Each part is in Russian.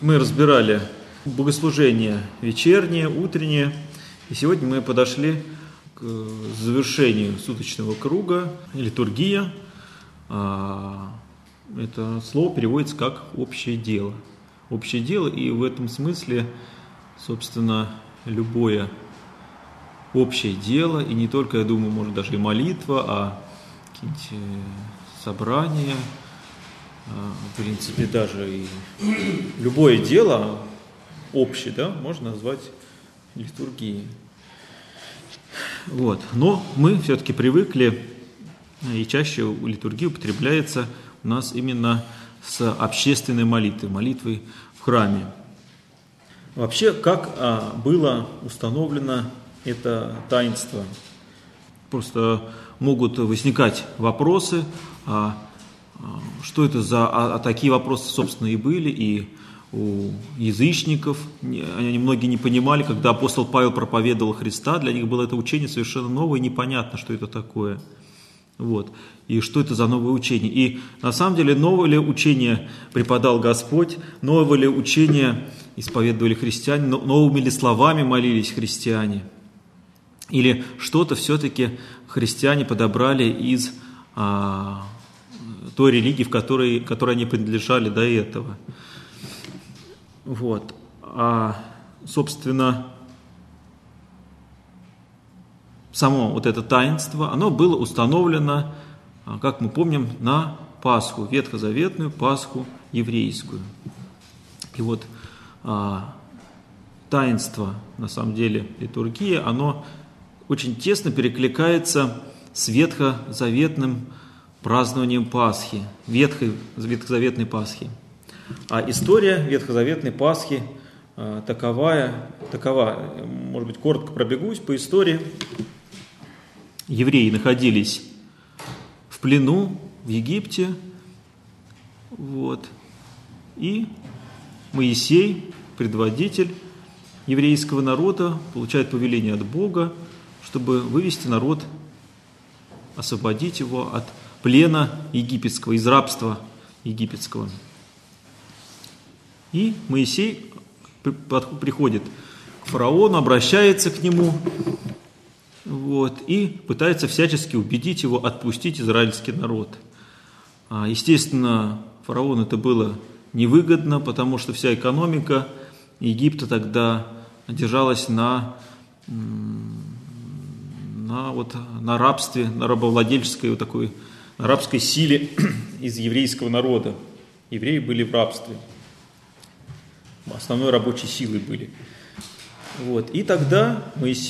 Мы разбирали богослужение вечернее, утреннее, и сегодня мы подошли к завершению суточного круга, литургия. Это слово переводится как «общее дело». Общее дело, и в этом смысле, собственно, любое общее дело, и не только, я думаю, может даже и молитва, а какие-нибудь собрания, в принципе, даже и любое дело общее, да, можно назвать литургией. Вот. Но мы все-таки привыкли, и чаще литургия употребляется у нас именно с общественной молитвой в храме. Вообще, как было установлено это таинство? Просто могут возникать вопросы, что это за... такие вопросы, собственно, и были, и у язычников. Они многие не понимали, когда апостол Павел проповедовал Христа, для них было это учение совершенно новое, и непонятно, что это такое. Вот. И что это за новое учение? И на самом деле, новое ли учение преподал Господь, новое ли учение исповедовали христиане, новыми ли словами молились христиане? Или что-то все-таки христиане подобрали из той религии, которой они принадлежали до этого? Вот. Собственно, само вот это таинство, оно было установлено, как мы помним, на Пасху, ветхозаветную Пасху еврейскую. И вот таинство, на самом деле, литургия, оно очень тесно перекликается с ветхозаветным празднованием Пасхи, ветхозаветной Пасхи. А история ветхозаветной Пасхи такова, может быть, коротко пробегусь по истории. Евреи находились в плену в Египте, вот, и Моисей, предводитель еврейского народа, получает повеление от Бога, чтобы вывести народ, освободить его от плена египетского, из рабства египетского. И Моисей приходит к фараону, обращается к нему, вот, и пытается всячески убедить его отпустить израильский народ. Естественно, фараону это было невыгодно, потому что вся экономика Египта тогда держалась на рабстве, на рабовладельческой вот такой на рабской силе из еврейского народа. Евреи были в рабстве, основной рабочей силой были. Вот. И тогда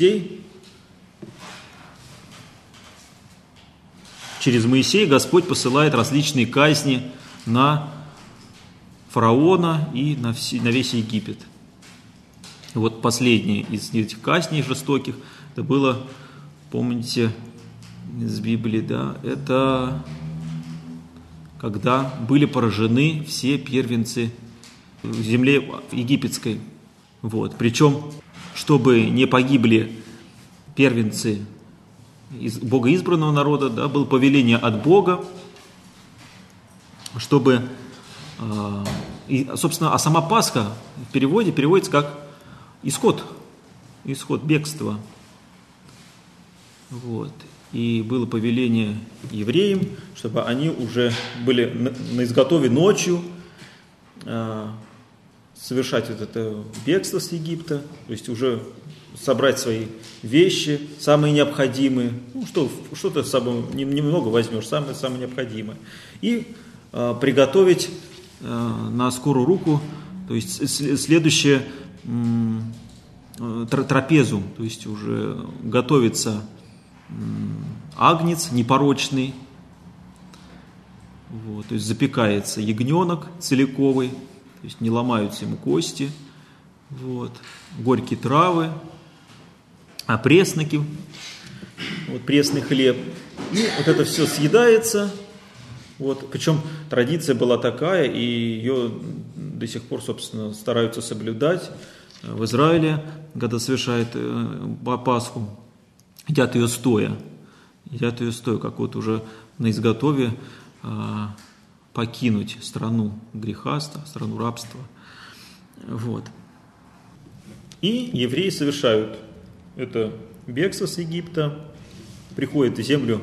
через Моисея Господь посылает различные казни на фараона и на весь Египет. И вот последняя из этих казней жестоких, это было, помните, из Библии, да, это когда были поражены все первенцы в земле египетской. Вот. Причем, чтобы не погибли первенцы из богоизбранного народа, да, было повеление от Бога, чтобы, собственно, сама Пасха в переводе переводится как исход, бегства. Вот. И было повеление евреям, чтобы они уже были на изготове ночью совершать вот это бегство с Египта, то есть уже собрать свои вещи, самые необходимые, что ты с собой немного возьмешь, самое необходимое, и приготовить на скорую руку, то есть следующее трапезу, то есть уже готовится агнец непорочный, вот, то есть запекается ягненок целиковый, то есть не ломаются ему кости, вот, горькие травы, пресноки, вот, пресный хлеб. И вот это все съедается. Вот, причем традиция была такая, и ее до сих пор, собственно, стараются соблюдать в Израиле, когда совершают Пасху. Едят ее стоя, как вот уже на изготове покинуть страну греха, страну рабства. Вот. И евреи совершают это бегство с Египта, приходят в землю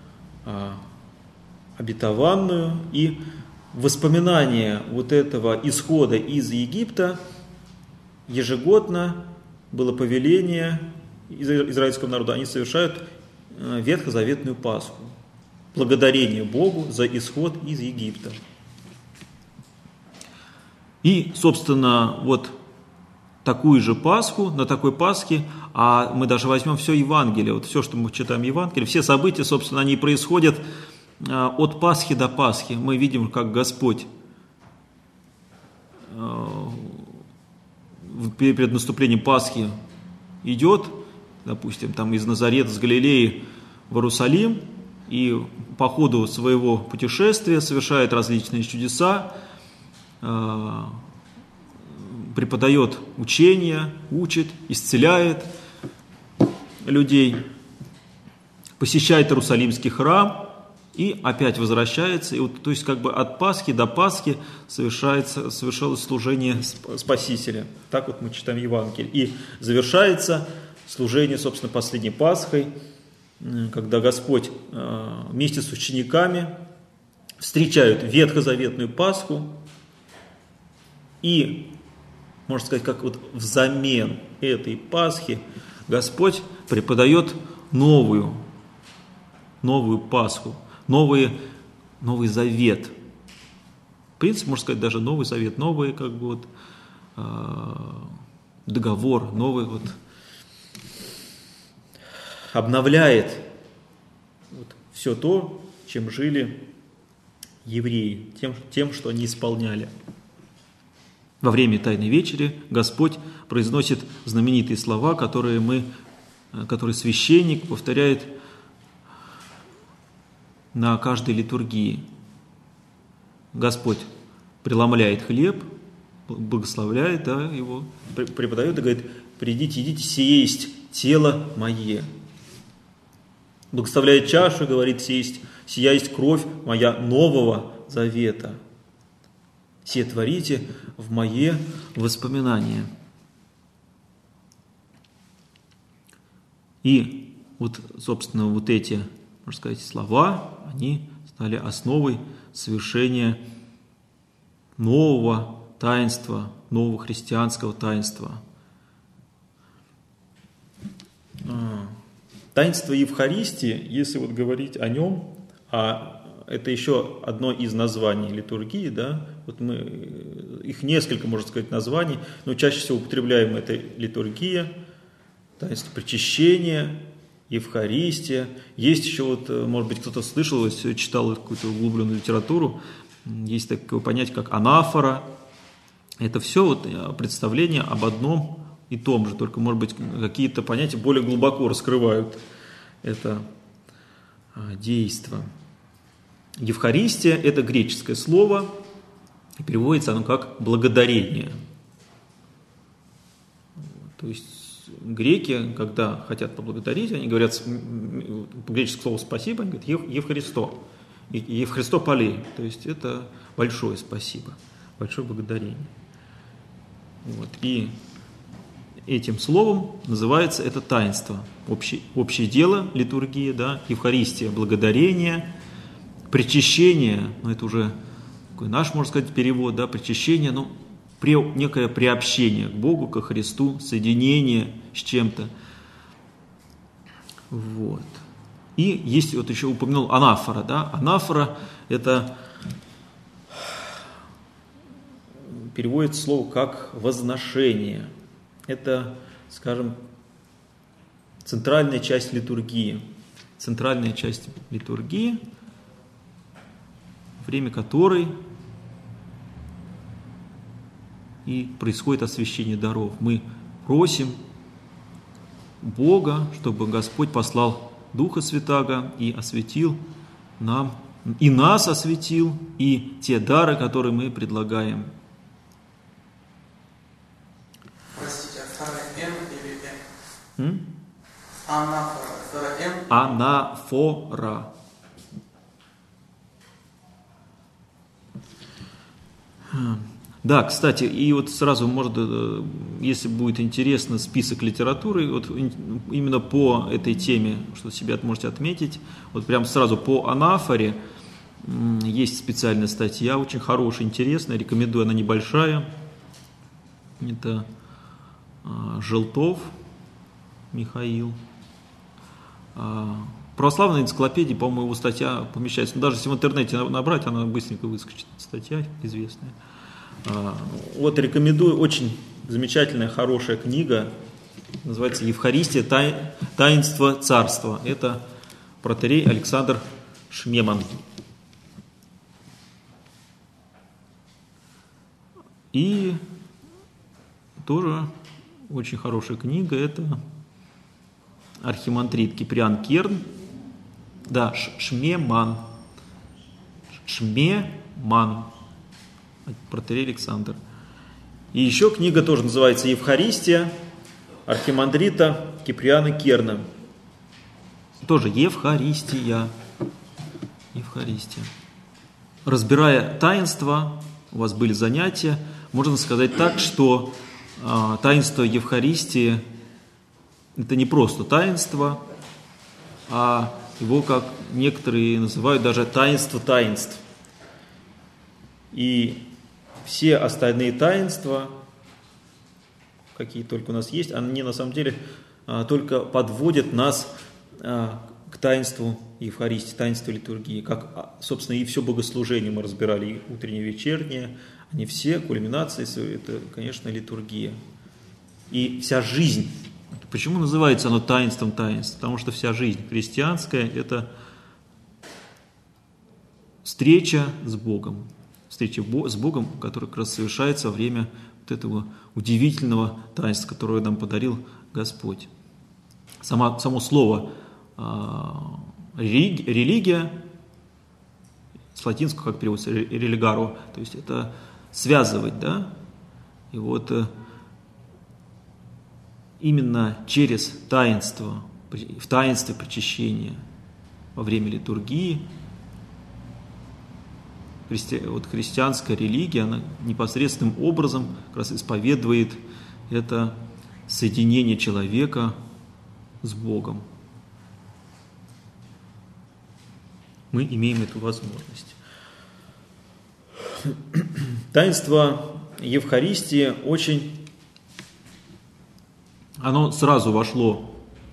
обетованную, и воспоминание вот этого исхода из Египта ежегодно было повеление израильского народа, они совершают ветхозаветную Пасху, благодарение Богу за исход из Египта. И, собственно, вот такую же Пасху, на такой Пасхе, а мы даже возьмем все Евангелие, вот все, что мы читаем в Евангелии, все события, собственно, они происходят от Пасхи до Пасхи. Мы видим, как Господь перед наступлением Пасхи идет, допустим, там из Назарета, с Галилеи в Иерусалим, и по ходу своего путешествия совершает различные чудеса, преподает учения, учит, исцеляет людей, посещает Иерусалимский храм и опять возвращается. И вот, то есть как бы от Пасхи до Пасхи совершалось служение Спасителя. Так вот мы читаем Евангелие. И завершается служение, собственно, последней Пасхой, когда Господь вместе с учениками встречают ветхозаветную Пасху и, можно сказать, как вот взамен этой Пасхи Господь преподает новую Пасху, новый завет. В принципе, можно сказать, даже Новый Завет, новый как бы вот договор, новый вот обновляет вот все то, чем жили евреи, тем, что они исполняли. Во время Тайной Вечери Господь произносит знаменитые слова, которые священник повторяет на каждой литургии. Господь преломляет хлеб, благословляет, его преподает и говорит: «Придите, едите, сие есть тело мое». Благословляет чашу и говорит: «Сия есть кровь моя нового завета. Сие творите в мое воспоминание». И вот, собственно, вот эти, можно сказать, слова, они стали основой совершения нового таинства, нового христианского таинства. Таинство Евхаристии, если вот говорить о нем, это еще одно из названий литургии, да, вот их несколько, можно сказать, названий, но чаще всего употребляем это литургия, таинство причащения, Евхаристия. Есть еще, вот, может быть, кто-то слышал, читал какую-то углубленную литературу, есть такое понятие, как анафора. Это все вот представление об одном и том же, только, может быть, какие-то понятия более глубоко раскрывают это действо. Евхаристия – это греческое слово, и переводится оно как «благодарение». То есть греки, когда хотят поблагодарить, они говорят, по греческому слову «спасибо», они говорят «Евхаристо», «Евхаристо полей», то есть это большое спасибо, большое благодарение. Вот. И этим словом называется это таинство, общее дело, литургия, да, Евхаристия, благодарение, причащение, это уже такой наш, можно сказать, перевод, да, причащение, некое приобщение к Богу, ко Христу, соединение с чем-то. Вот. И есть, вот еще упомянул анафора, да, анафора это переводится слово как возношение. Это, скажем, центральная часть литургии. Центральная часть литургии, время которой и происходит освящение даров. Мы просим Бога, чтобы Господь послал Духа Святаго и осветил нам, и нас осветил, и те дары, которые мы предлагаем. Простите, вторая М или М? Анафора. Вторая М? Анафора. Да, кстати, и вот сразу, может, если будет интересно, список литературы, вот именно по этой теме, что себе можете отметить, вот прям сразу по анафоре есть специальная статья, очень хорошая, интересная, рекомендую, она небольшая. Это Желтов Михаил. Православная энциклопедия, по-моему, его статья помещается. Но даже если в интернете набрать, она быстренько выскочит. Статья известная. Вот рекомендую, очень замечательная, хорошая книга, называется «Евхаристия. Таинство царства». Это протоиерей Александр Шмеман. И тоже очень хорошая книга, это архимандрит Киприан Керн, да, Шмеман, протоиерей Александр. И еще книга тоже называется «Евхаристия» архимандрита Киприана Керна. Тоже Евхаристия. Разбирая таинства, у вас были занятия, можно сказать так, что таинство Евхаристии – это не просто таинство, а его, как некоторые называют, даже таинство таинств. И все остальные таинства, какие только у нас есть, они на самом деле только подводят нас к таинству Евхаристии, таинству литургии. Как, собственно, и все богослужение мы разбирали, и утреннее, и вечернее, они все, кульминация, это, конечно, литургия. И вся жизнь. Почему называется оно таинством таинств? Потому что вся жизнь христианская – это встреча с Богом. Встреча с Богом, которая как раз совершается во время вот этого удивительного таинства, которое нам подарил Господь. Само слово религия, с латинского как переводится религаро, то есть это связывать, да? И вот именно через таинство, в таинстве причащения во время литургии, вот христианская религия, она непосредственным образом как раз исповедует это соединение человека с Богом. Мы имеем эту возможность. Таинство Евхаристии оно сразу вошло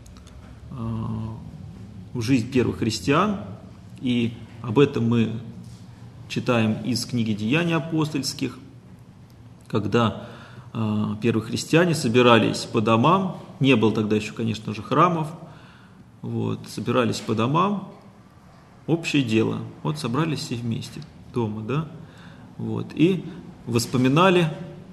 в жизнь первых христиан, и об этом мы читаем из книги «Деяний апостольских», когда первые христиане собирались по домам, не было тогда еще, конечно же, храмов, вот, собирались по домам, общее дело, вот собрались все вместе дома, да, вот, и вспоминали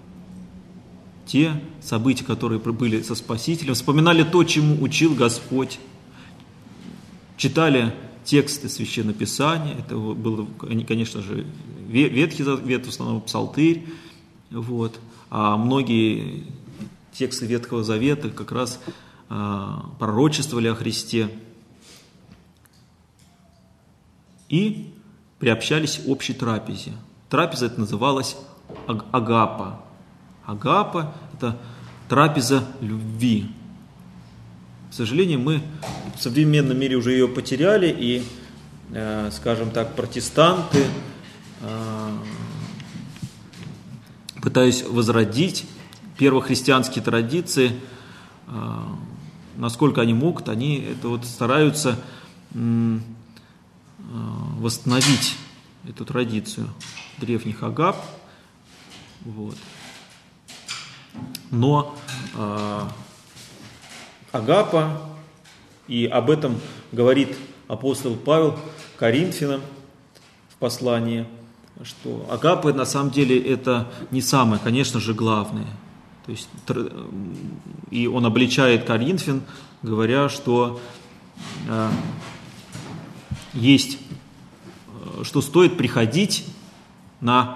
те события, которые были со Спасителем, вспоминали то, чему учил Господь, читали тексты Священного Писания, это было, конечно же, Ветхий Завет, в основном Псалтырь, вот, а многие тексты Ветхого Завета как раз пророчествовали о Христе и приобщались к общей трапезе. Трапеза это называлась агапа. Агапа – это трапеза любви. К сожалению, мы в современном мире уже ее потеряли, и, скажем так, протестанты, пытаясь возродить первохристианские традиции, насколько они могут, они это вот стараются восстановить эту традицию древних агап. Вот. Но агапа, и об этом говорит апостол Павел Коринфянам в послании, что агапа на самом деле это не самое, конечно же, главное. То есть, и он обличает Коринфян, говоря, что что стоит приходить на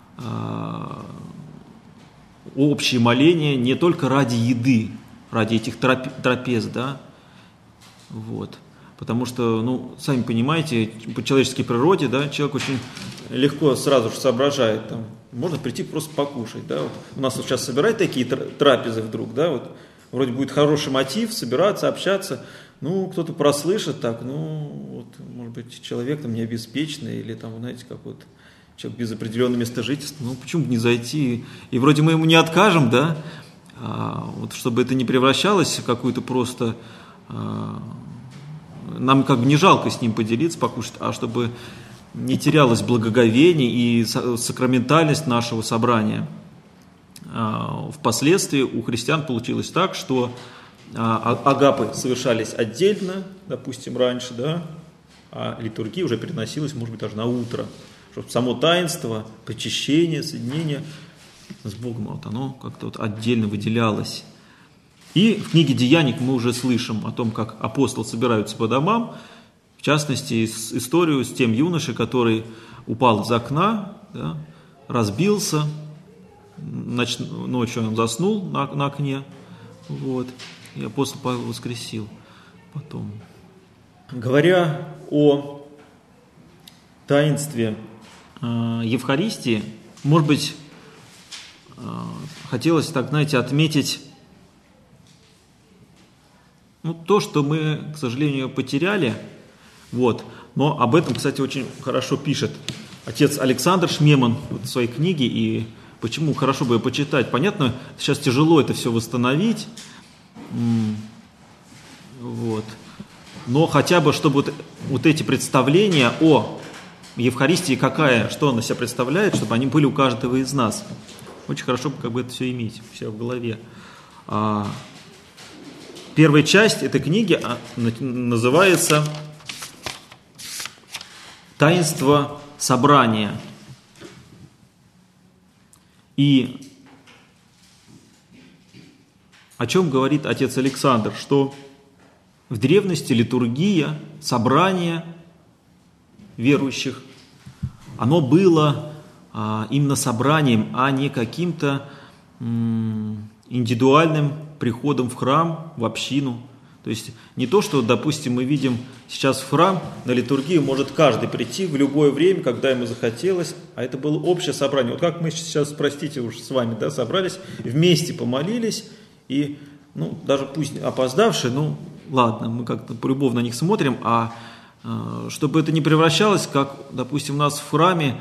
общее моление не только ради еды, ради этих трапез, да, вот, Потому что, ну, сами понимаете, по человеческой природе, да, человек очень легко сразу же соображает, там, можно прийти просто покушать, да, вот у нас вот сейчас собирают такие трапезы вдруг, да, вот, вроде будет хороший мотив, собираться, общаться, ну, кто-то прослышит так, ну, вот, может быть, человек там необеспеченный, или там, знаете, как вот человек без определенного места жительства, ну, почему бы не зайти, и вроде мы ему не откажем, да, вот, чтобы это не превращалось в какую-то просто, нам как бы не жалко с ним поделиться, покушать, а чтобы не благоговение и сакраментальность нашего собрания. Впоследствии у христиан получилось так, что агапы совершались отдельно, допустим, раньше, да, а литургия уже переносилась, может быть, даже на утро, чтобы само таинство, причащение, соединение с Богом, вот оно как-то вот отдельно выделялось. И в книге «Деяний» мы уже слышим о том, как апостолы собираются по домам, в частности, историю с тем юношей, который упал из окна, да, разбился, ночью он заснул на окне, вот, и апостол Павел воскресил потом. Говоря о таинстве Евхаристии, может быть, хотелось, так, знаете, отметить то, что мы, к сожалению, потеряли. Вот. Но об этом, кстати, очень хорошо пишет отец Александр Шмеман в своей книге. И почему хорошо бы ее почитать? Понятно, сейчас тяжело это все восстановить. Вот. Но хотя бы, чтобы вот эти представления о Евхаристии, что она себя представляет, чтобы они были у каждого из нас. Очень хорошо бы как бы это все иметь у себя в голове. Первая часть этой книги называется «Таинство собрания». И о чем говорит отец Александр, что в древности литургия, собрание верующих, оно было именно собранием, а не каким-то индивидуальным приходом в храм, в общину. То есть не то, что, допустим, мы видим сейчас в храм, на литургию может каждый прийти в любое время, когда ему захотелось, а это было общее собрание. Вот как мы сейчас, простите уж с вами, да, собрались, вместе помолились, и, ну, даже пусть опоздавшие, ну, ладно, мы как-то полюбовно на них смотрим, а чтобы это не превращалось, как, допустим, у нас в храме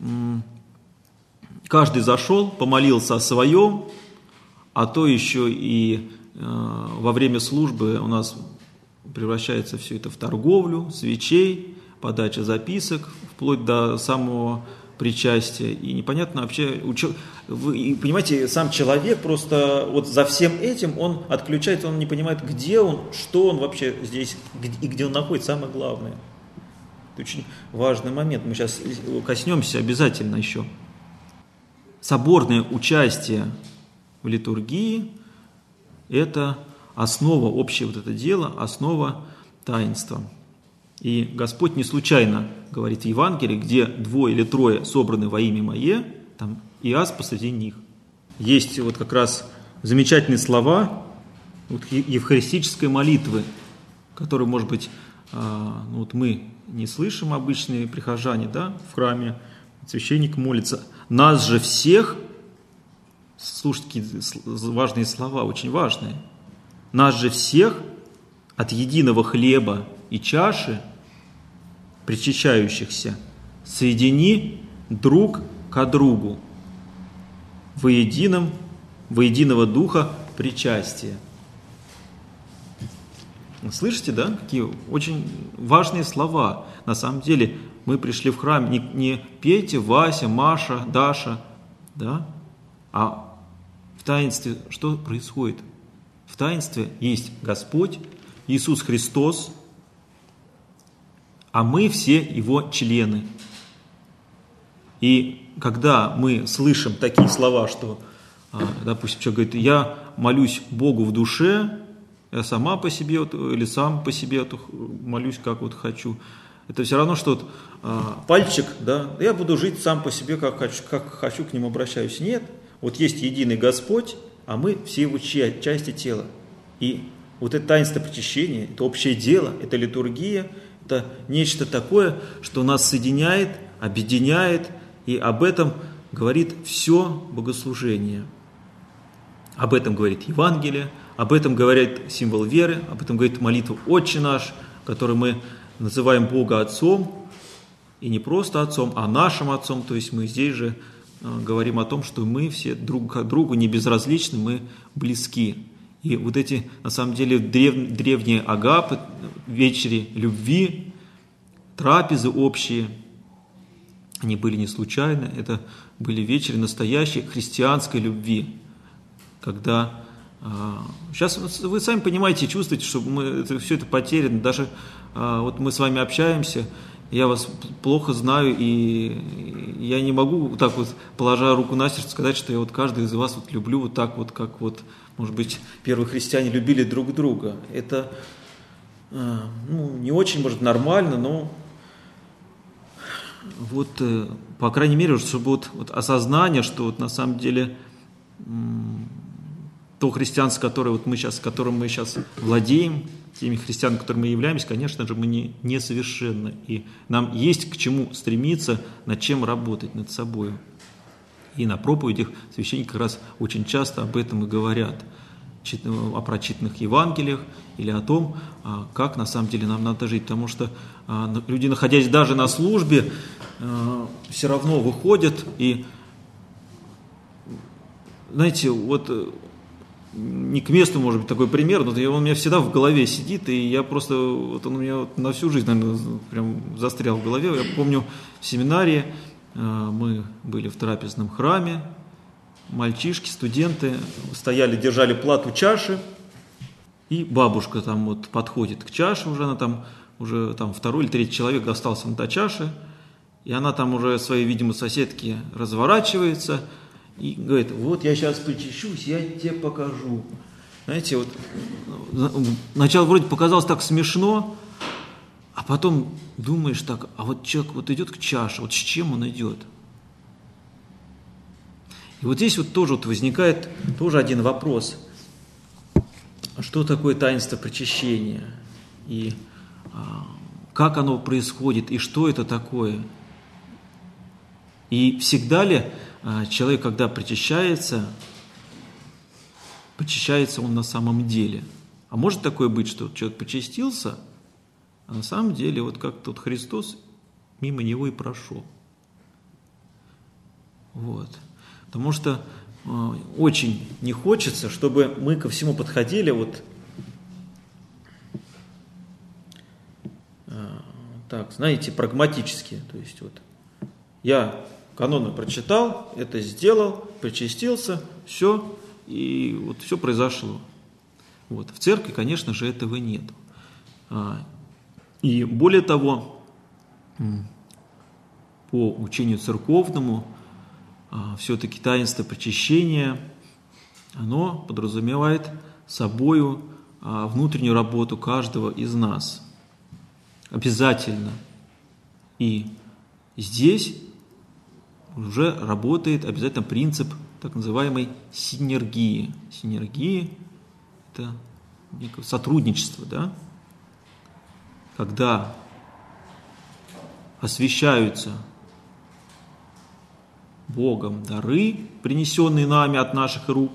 каждый зашел, помолился о своем, а то еще и во время службы у нас превращается все это в торговлю, свечей, подача записок, вплоть до самого причастия. И непонятно вообще, вы понимаете, сам человек просто вот за всем этим он отключается, он не понимает, где он, что он вообще здесь и где он находится, самое главное. Это очень важный момент, мы сейчас коснемся обязательно еще. Соборное участие в литургии – это основа, общее вот это дело, основа таинства. И Господь не случайно говорит в Евангелии, где 2 или 3 собраны во имя Мое, там и аз посреди них. Есть вот как раз замечательные слова вот евхаристической молитвы, которые, может быть, ну вот мы не слышим, обычные прихожане, да, в храме, священник молится. Нас же всех, слушайте, какие важные слова, очень важные. Нас же всех от единого хлеба и чаши, причащающихся, соедини друг ко другу во единого духа причастия. Слышите, да, какие очень важные слова. На самом деле мы пришли в храм не Петя, Вася, Маша, Даша, да, а в таинстве что происходит? В таинстве есть Господь, Иисус Христос, а мы все Его члены. И когда мы слышим такие слова, что, допустим, человек говорит, я молюсь Богу в душе, я сама по себе или сам по себе молюсь, как вот хочу. Это все равно, что вот, пальчик, да, я буду жить сам по себе, как хочу, к нему обращаюсь. Нет, вот есть единый Господь, а мы все Его части тела. И вот это таинство причащения, это общее дело, это литургия, это нечто такое, что нас соединяет, объединяет, и об этом говорит все богослужение. Об этом говорит Евангелие, об этом говорит символ веры, об этом говорит молитва «Отче наш», которой мы называем Бога Отцом, и не просто Отцом, а нашим Отцом, то есть мы здесь же говорим о том, что мы все друг к другу не безразличны, мы близки. И вот эти, на самом деле, древние агапы, вечери любви, трапезы общие, они были не случайны, это были вечери настоящей христианской любви, когда... Сейчас вы сами понимаете, чувствуете, что все это потеряно. Даже вот мы с вами общаемся, я вас плохо знаю, и я не могу вот так вот, положа руку на сердце, сказать, что я вот каждый из вас вот люблю вот так вот, как вот, может быть, первые христиане любили друг друга. Это не очень, может, нормально, но вот, по крайней мере, чтобы вот осознание, что вот на самом деле то христианство, которым мы сейчас владеем, теми христианами, которыми мы являемся, конечно же, мы несовершенны. И нам есть к чему стремиться, над чем работать, над собой. И на проповедях священники как раз очень часто об этом и говорят, о прочитанных Евангелиях или о том, как на самом деле нам надо жить. Потому что люди, находясь даже на службе, все равно выходят и, знаете, вот... Не к месту, может быть, такой пример, но он у меня всегда в голове сидит, и я просто, вот он у меня на всю жизнь, наверное, прям застрял в голове. Я помню, в семинарии мы были в трапезном храме, мальчишки, студенты стояли, держали плату чаши, и бабушка там вот подходит к чаше, она там уже второй или третий человек остался до чаши, и она там уже своей, видимо, соседке разворачивается, и говорит: вот я сейчас причащусь, я тебе покажу. Знаете, вот сначала вроде показалось так смешно, а потом думаешь так, а вот человек вот идет к чаше, вот с чем он идет? И вот здесь вот тоже вот возникает тоже один вопрос. Что такое таинство причащения? И как оно происходит? И что это такое? И всегда ли человек, когда причащается он на самом деле? А может такое быть, что человек причастился, а на самом деле вот как тот Христос мимо него и прошел? Вот. Потому что очень не хочется, чтобы мы ко всему подходили вот так, знаете, прагматически. То есть вот я каноны прочитал, это сделал, причастился, все, и вот все произошло. Вот. В церкви, конечно же, этого нет. И более того, по учению церковному, все-таки таинство причащения, оно подразумевает собою внутреннюю работу каждого из нас. Обязательно. И здесь уже работает обязательно принцип так называемой синергии. Синергия – это некое сотрудничество, да? Когда освящаются Богом дары, принесенные нами от наших рук,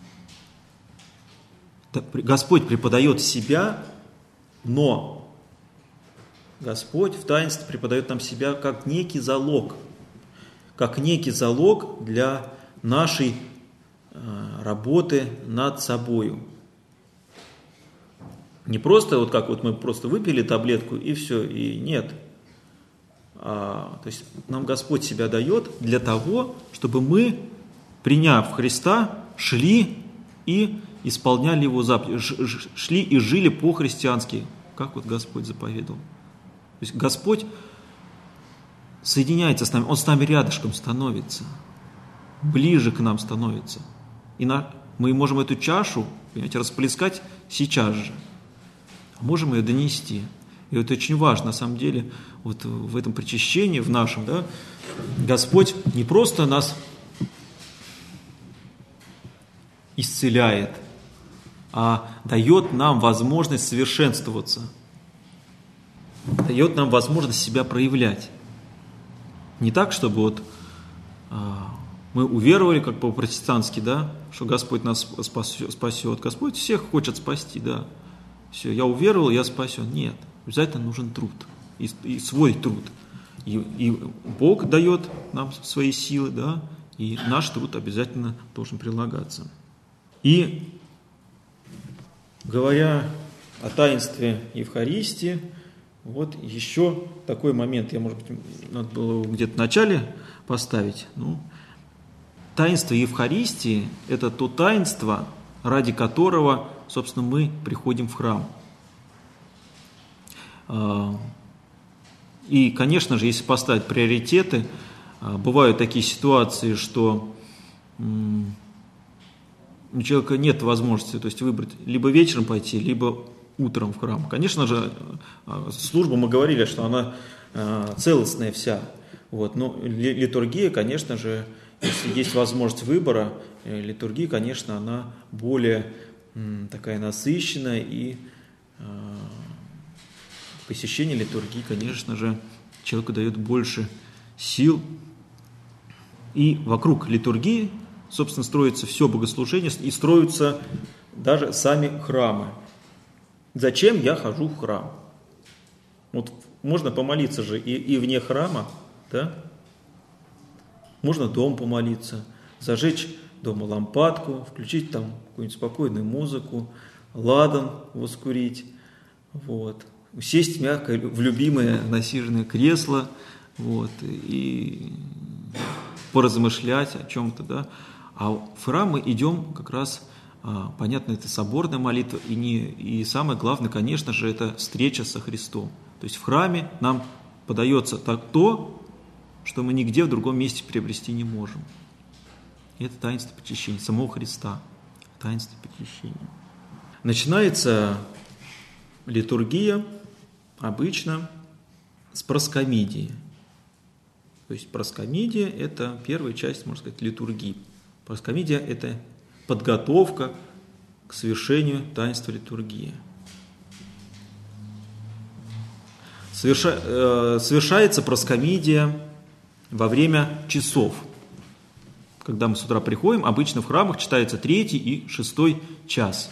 Господь преподает себя, но Господь в таинстве преподает нам себя как некий залог для нашей работы над собою. Не просто вот как вот мы просто выпили таблетку и все, и нет. То есть нам Господь себя дает для того, чтобы мы, приняв Христа, шли и исполняли Его заповеди, шли и жили по-христиански, как вот Господь заповедал. То есть Господь соединяется с нами, Он с нами рядышком становится, ближе к нам становится. И мы можем эту чашу, понимаете, расплескать сейчас же, а можем ее донести. И это очень важно, на самом деле, вот в этом причащении, в нашем, да, Господь не просто нас исцеляет, а дает нам возможность совершенствоваться, дает нам возможность себя проявлять. Не так, чтобы вот мы уверовали, как по-протестантски, да, что Господь нас спасет. Господь всех хочет спасти, да. Все, я уверовал, я спасен. Нет, обязательно нужен труд, и свой труд. И Бог дает нам свои силы, да, и наш труд обязательно должен прилагаться. И говоря о таинстве Евхаристии, вот еще такой момент, я, может быть, надо было где-то в начале поставить. Таинство Евхаристии – это то таинство, ради которого, собственно, мы приходим в храм. И, конечно же, если поставить приоритеты, бывают такие ситуации, что у человека нет возможности, то есть выбрать либо вечером пойти, либо утром в храм. Конечно же, служба, мы говорили, что она целостная вся. Вот. Но литургия, конечно же, если есть возможность выбора, литургия, конечно, она более такая насыщенная, и посещение литургии, конечно же, человеку дает больше сил. И вокруг литургии, собственно, строится все богослужение, и строятся даже сами храмы. Зачем я хожу в храм? Вот можно помолиться же и вне храма, да? Можно дома помолиться, зажечь дома лампадку, включить там какую-нибудь спокойную музыку, ладан воскурить, вот. Сесть мягко в любимое насиженное кресло, вот, и поразмышлять о чем-то, да. А в храм мы идем как раз, понятно, это соборная молитва, и самое главное, конечно же, это встреча со Христом. То есть в храме нам подается то, что мы нигде в другом месте приобрести не можем. И это таинство причащения, самого Христа, таинство причащения. Начинается литургия обычно с проскомидии. То есть проскомидия – это первая часть, можно сказать, литургии. Проскомидия – это подготовка к совершению таинства литургии. Совершается проскомидия во время часов. Когда мы с утра приходим, обычно в храмах читается 3-й и 6-й час.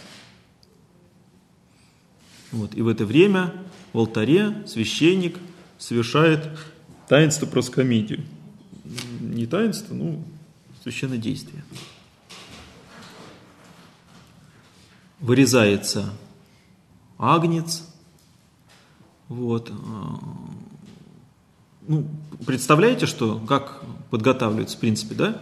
Вот. И в это время в алтаре священник совершает таинство проскомидию. Не таинство, священное действие. Вырезается агнец. Вот. Представляете, как подготавливается, в принципе, да?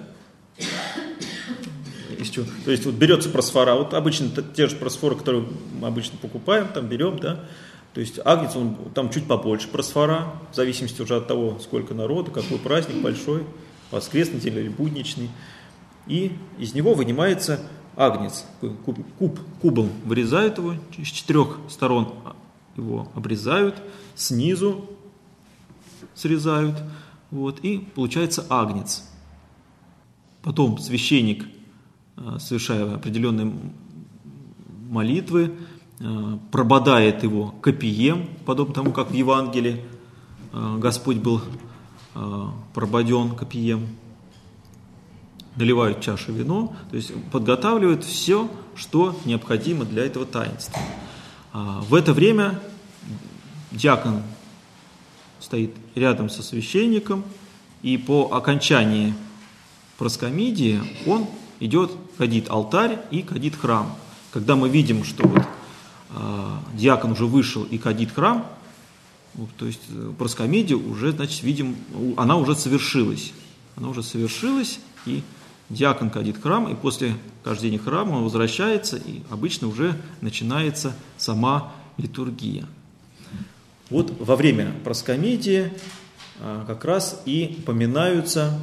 То есть вот берется просфора, вот обычно те же просфоры, которые мы обычно покупаем, там берем, да, то есть агнец, там чуть побольше просфора, в зависимости уже от того, сколько народа, какой праздник большой, воскресный день или будничный, и из него вынимается агнец, кубом вырезают его, с 4 сторон его обрезают, снизу срезают, вот, и получается агнец. Потом священник, совершая определенные молитвы, прободает его копьем, подобно тому, как в Евангелии Господь был прободен копьем, наливают чашу вино, то есть подготавливают все, что необходимо для этого таинства. В это время диакон стоит рядом со священником, и по окончании проскомидии он кадит алтарь и кадит храм. Когда мы видим, что диакон уже вышел и кадит храм, то есть проскомидия уже, значит, видим, она уже совершилась. Она уже совершилась, и диакон кадит храм, и после кождения храма он возвращается, и обычно уже начинается сама литургия. Вот во время проскомидии как раз и поминаются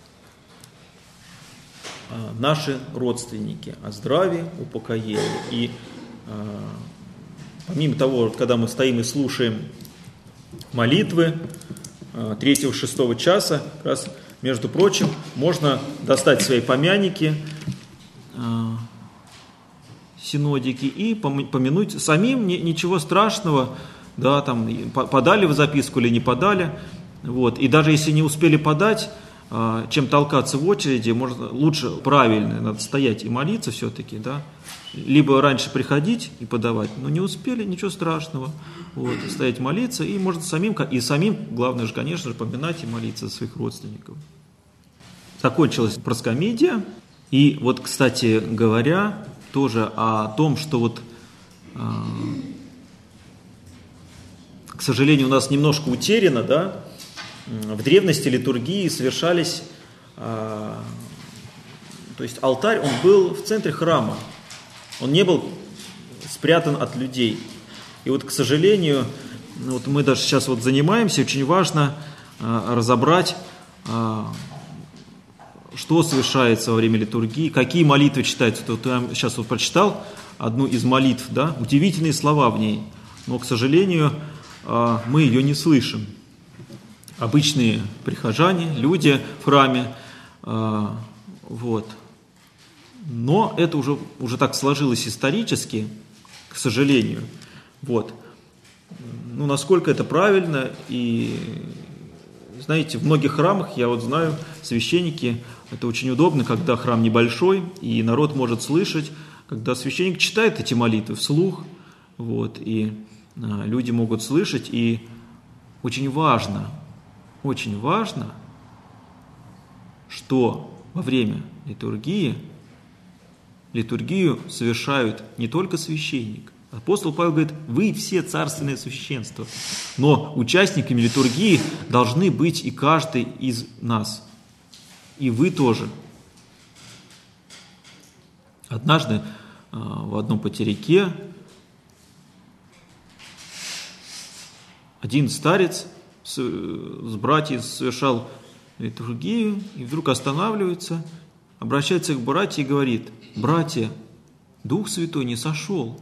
наши родственники о здравии, упокоении. И помимо того, когда мы стоим и слушаем молитвы 3-6 часа, как раз, между прочим, можно достать свои помяники, синодике и помянуть самим, ничего страшного, да, там, подали в записку или не подали. Вот. И даже если не успели подать, чем толкаться в очереди, можно лучше правильно, надо стоять и молиться все-таки, да. Либо раньше приходить и подавать, но не успели, ничего страшного. Вот, стоять молиться, и можно самим, главное же, конечно же, поминать и молиться за своих родственников. Закончилась проскомидия, и вот, кстати говоря, тоже о том, что вот, к сожалению, у нас немножко утеряно, да, в древности литургии совершались, то есть алтарь, он был в центре храма, он не был спрятан от людей. И вот, к сожалению, вот мы даже сейчас вот занимаемся, очень важно разобрать, что совершается во время литургии, какие молитвы читаются. Вот я сейчас вот прочитал одну из молитв, да, удивительные слова в ней, но, к сожалению, мы ее не слышим. Обычные прихожане, люди в храме, вот. Но это уже так сложилось исторически, к сожалению. Вот. Ну, насколько это правильно, и, знаете, в многих храмах, я вот знаю, священники, это очень удобно, когда храм небольшой, и народ может слышать, когда священник читает эти молитвы вслух, вот, и люди могут слышать, и очень важно, что во время литургию совершают не только священник. Апостол Павел говорит: вы все царственное священство. Но участниками литургии должны быть и каждый из нас. И вы тоже. Однажды в одном потеряке один старец с братьями совершал литургию и вдруг останавливается, обращается к братьям и говорит: братья, Дух Святой не сошел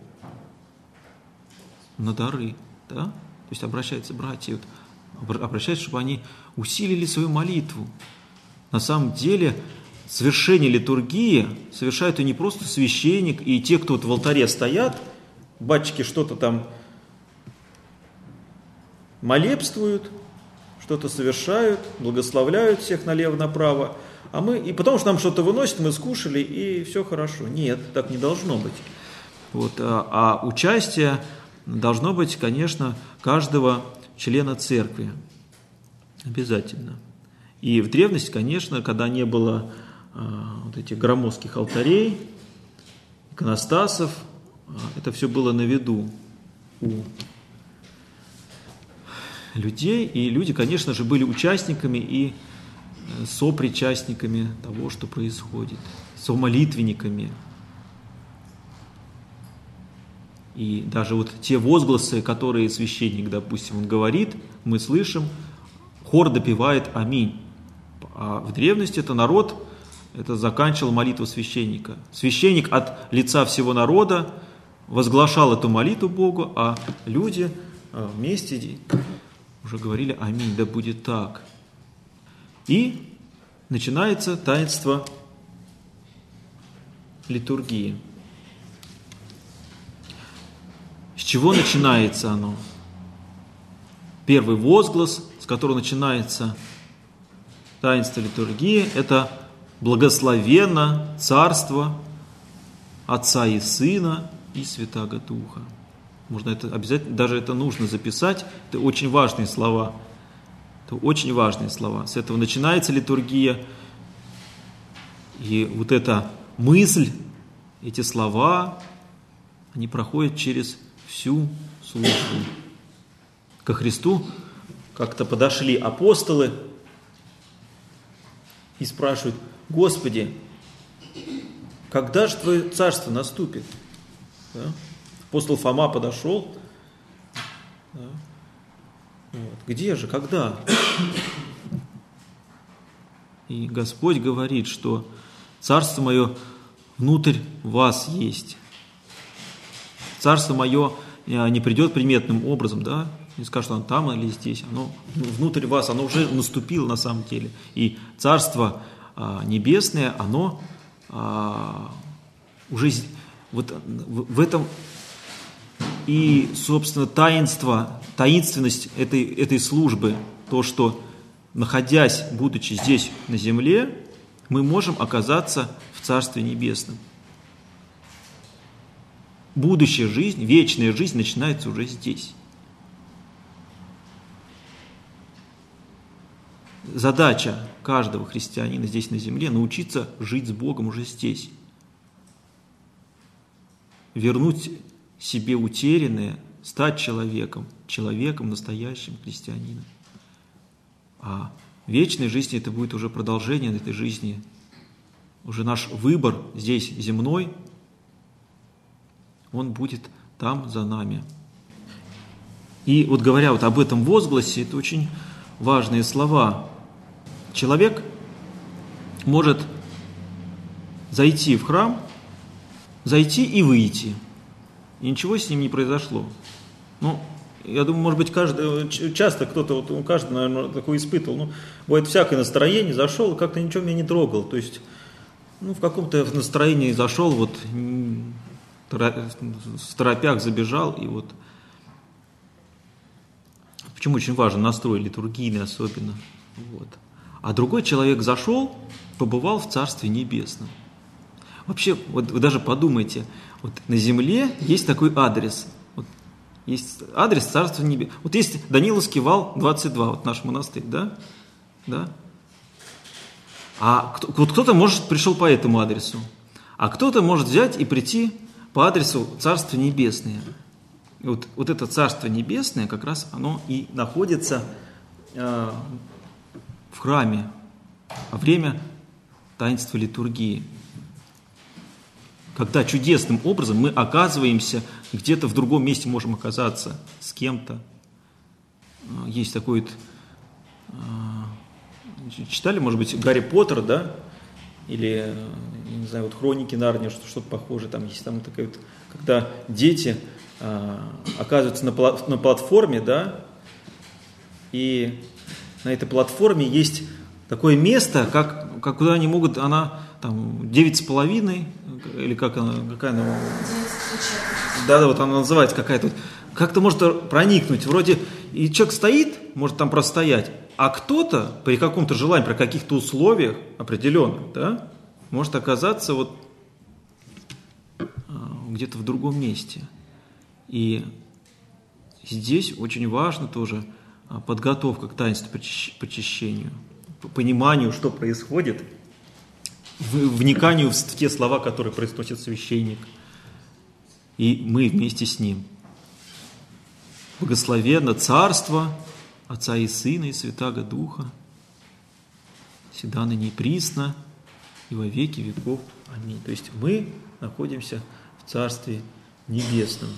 на дары, да? То есть обращаются братья, обращаются, чтобы они усилили свою молитву. На самом деле совершение литургии совершают и не просто священник, и те, кто вот в алтаре стоят, батюшки что-то там молебствуют, что-то совершают, благословляют всех налево-направо, и потому что нам что-то выносят, мы скушали, и все хорошо. Нет, так не должно быть. Вот, а участие должно быть, конечно, каждого члена церкви. Обязательно. И в древности, конечно, когда не было вот этих громоздких алтарей, иконостасов, это все было на виду у людей. И люди, конечно же, были участниками и сопричастниками того, что происходит, somолитвенниками. И даже вот те возгласы, которые священник, допустим, он говорит, мы слышим, хор допевает «Аминь». А в древности это народ, это заканчивал молитву священника. Священник от лица всего народа возглашал эту молитву Богу, а люди вместе уже говорили «Аминь, да будет так». И начинается таинство литургии. С чего начинается оно? Первый возглас, с которого начинается таинство литургии, это «Благословенно Царство Отца и Сына и Святаго Духа». Можно это обязательно, даже это нужно записать, это очень важные слова. Это очень важные слова. С этого начинается литургия. И вот эта мысль, эти слова, они проходят через всю службу. Ко Христу как-то подошли апостолы и спрашивают: Господи, когда же Твое царство наступит? Да? Апостол Фома подошел. Да. Вот. Где же, когда? И Господь говорит, что царство мое внутрь вас есть. Царство мое не придет приметным образом, да, не скажет, оно там или здесь, оно внутрь вас, оно уже наступило на самом деле. И царство небесное, оно уже Вот в этом и, собственно, таинственность этой службы, то, что, находясь, будучи здесь на земле, мы можем оказаться в Царстве Небесном. Будущая жизнь, вечная жизнь начинается уже здесь. Задача каждого христианина здесь на земле – научиться жить с Богом уже здесь. Вернуть себе утерянное, стать человеком настоящим христианином. А вечной жизни это будет уже продолжение этой жизни. Уже наш выбор здесь земной, он будет там за нами. И вот говоря вот об этом возгласе, это очень важные слова. Человек может зайти в храм, зайти и выйти. И ничего с ним не произошло. Ну, я думаю, может быть, часто кто-то, вот, каждый, наверное, такое испытывал. Ну, бывает всякое настроение, зашел, и как-то ничего меня не трогал. То есть, ну, в каком-то настроении зашел, вот, в торопях забежал, и вот. Почему очень важен настрой литургийный особенно. Вот. А другой человек зашел, побывал в Царстве Небесном. Вообще, вот вы даже подумайте, вот на земле есть такой адрес. Вот есть адрес Царства Небесного. Вот есть Даниловский вал 22, вот наш монастырь, да? Да? А вот кто-то, может, пришел по этому адресу, а кто-то может взять и прийти по адресу Царства Небесное. И вот это Царство Небесное, как раз оно и находится в храме во время таинства литургии. Когда чудесным образом мы оказываемся где-то в другом месте, можем оказаться с кем-то. Есть такой вот, читали, может быть, Гарри Поттер, да? Или, я не знаю, вот Хроники Нарнии, что-то похожее. Там есть там такая вот, когда дети оказываются на платформе, да, и на этой платформе есть такое место, как куда они могут, она там 9,5, или какая она? Да, вот она называется какая-то. Как-то может проникнуть, вроде, и человек стоит, может там просто стоять, а кто-то при каком-то желании, при каких-то условиях определенных, да, может оказаться вот где-то в другом месте. И здесь очень важно тоже подготовка к таинству причащению, пониманию, что происходит, вниканию в те слова, которые произносит священник, и мы вместе с ним. Благословенно Царство Отца и Сына и Святаго Духа, всегда ныне и присно, и во веки веков. Аминь. То есть мы находимся в Царстве Небесном.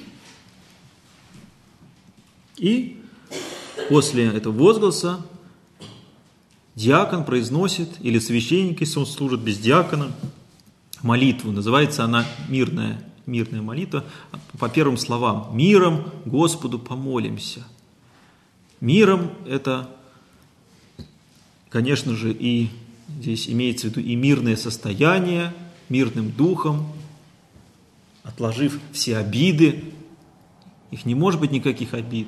И после этого возгласа диакон произносит, или священник, если он служит без диакона, молитву. Называется она мирная молитва. По первым словам: «Миром Господу помолимся». Миром – это, конечно же, и здесь имеется в виду и мирное состояние, мирным духом, отложив все обиды. Их не может быть никаких обид.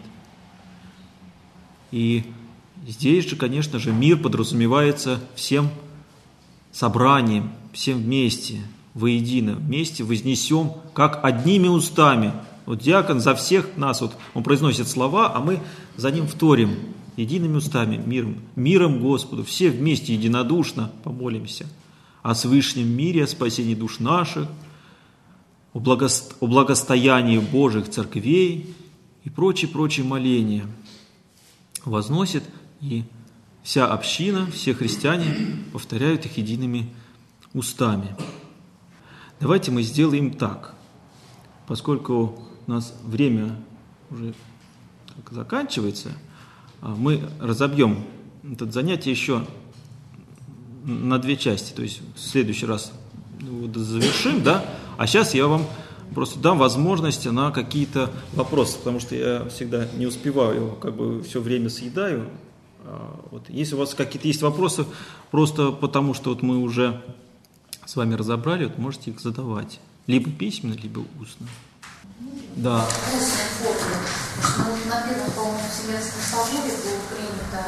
И здесь же, конечно же, мир подразумевается всем собранием, всем вместе, воедино, вместе вознесем, как одними устами. Вот диакон за всех нас, вот он произносит слова, а мы за ним вторим, едиными устами, миром Господу, все вместе единодушно помолимся о свышнем мире, о спасении душ наших, о благостоянии Божьих церквей и прочие моления. Возносит, и вся община, все христиане повторяют их едиными устами. Давайте мы сделаем так, поскольку у нас время уже заканчивается, мы разобьем это занятие еще на 2 части, то есть в следующий раз завершим, да, а сейчас я вам просто дам возможность на какие-то вопросы, потому что я всегда не успеваю, все время съедаю. Вот. Если у вас какие-то есть вопросы, просто потому что вот мы уже с вами разобрали, вот можете их задавать. Либо письменно, либо устно. Да. Устной форме. Потому что на первом, по-моему, Вселенском соборе было принято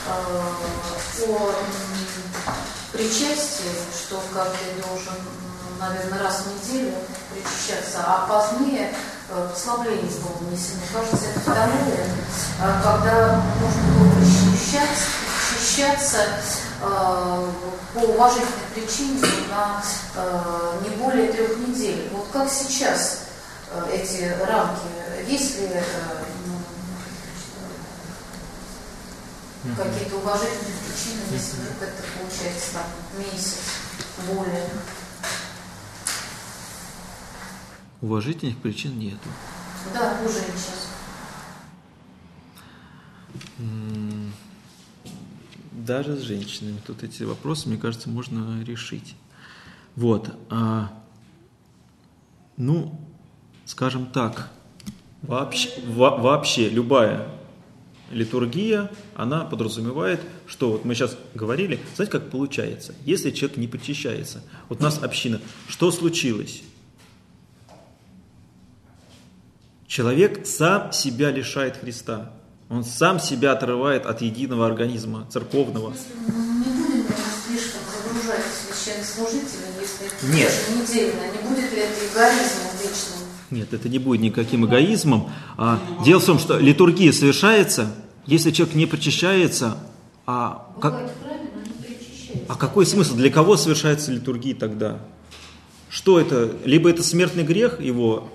о причастии, что каждый должен, наверное, раз в неделю причащаться, а позднее послабление было внесено. Кажется, это второе, когда можно было причащаться по уважительной причине на не более 3 недель. Вот как сейчас эти рамки, есть ли какие-то уважительные причины, если вдруг это получается там месяц, более? Уважительных причин нету. Да, у женщин. Даже с женщинами. Тут эти вопросы, мне кажется, можно решить. Вот. Ну, скажем так, вообще любая литургия, она подразумевает, что вот мы сейчас говорили, знаете, как получается, если человек не причащается. Вот у нас община, что случилось? Человек сам себя лишает Христа. Он сам себя отрывает от единого организма церковного. Не будем слишком загружать священнослужителей, если Нет. еженедельно. Не будет ли это эгоизмом вечным? Нет, это не будет никаким эгоизмом. Дело в том, что литургия совершается, если человек не причащается. Бывает правильно, но не причащается. А какой смысл? Для кого совершается литургия тогда? Что это? Либо это смертный грех его